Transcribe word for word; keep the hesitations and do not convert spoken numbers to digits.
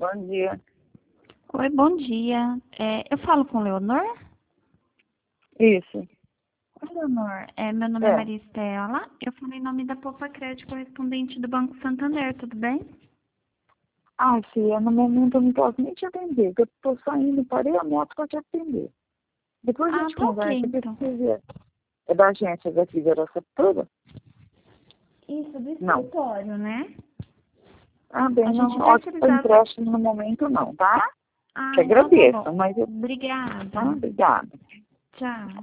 Bom dia. Oi, bom dia. É, eu falo com o Leonor? Isso. Oi, Leonor. É, meu nome é É. Maria Estela. Eu falo em nome da Poupa Crédito, correspondente do Banco Santander, tudo bem? Ah, filha, no momento eu não posso nem te atender, porque eu tô saindo, parei a moto para te atender. Depois a Ah, gente tá ok, conversa, porque então. você vê. É da agência daqui de Araçatuba? Isso, do Não. escritório, né? Ah, bem, A não. gente Ótimo, para terceirizado... empréstimo no momento não, tá? Ah, Te então tá agradeço, bom. mas eu... Obrigada. Ah, obrigada. Tchau.